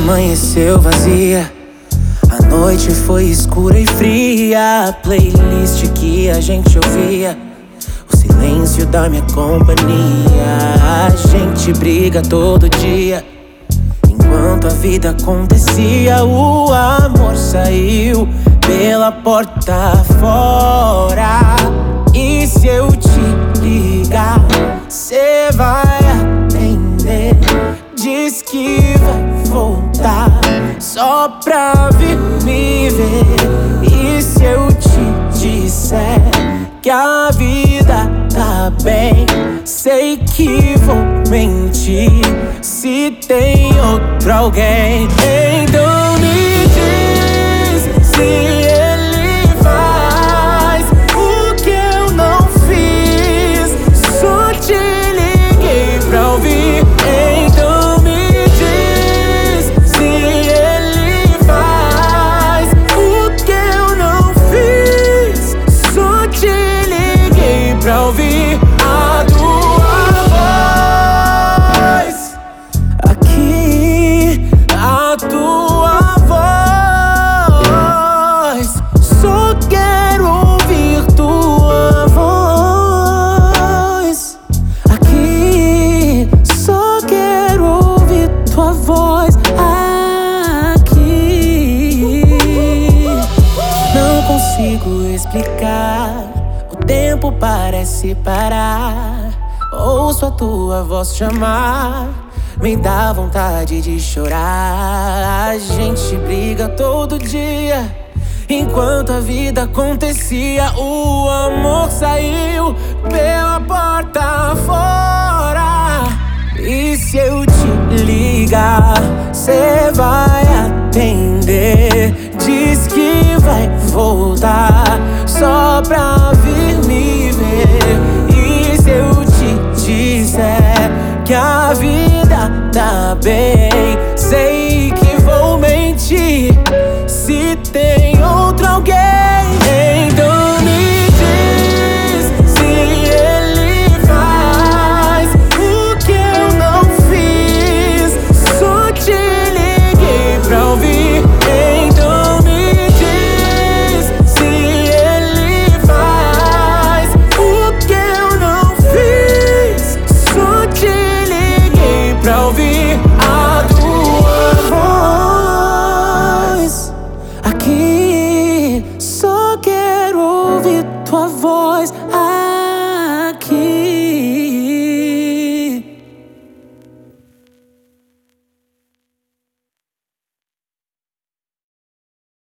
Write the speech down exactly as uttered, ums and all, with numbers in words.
amanheceu vazia, a noite foi escura e fria. A playlist que a gente ouvia, o silêncio da minha companhia. A gente briga todo dia, enquanto a vida acontecia. O amor saiu pela porta fora. E se eu te ligar, cê vai atender. Diz que vai voltar só pra vir me ver. E se eu te disser que a vida tá bem, sei que vou mentir se tem outro alguém. Então me diz se ele faz o que eu não fiz. Só te liguei pra ouvir. Então me diz se ele faz o que eu não fiz. Só te liguei pra ouvir a tua voz. Aqui a tua voz. Só quero ouvir tua voz. Aqui só quero ouvir tua voz. Aqui não consigo explicar, o tempo parece parar. Ouço a tua voz chamar, me dá vontade de chorar. A gente briga todo dia, enquanto a vida acontecia. O amor saiu pela porta fora. E se eu te ligar, cê vai atender. Diz que vai voltar só pra vir me ver. E se eu te disser que a vida tá bem, sei que vou mentir se tem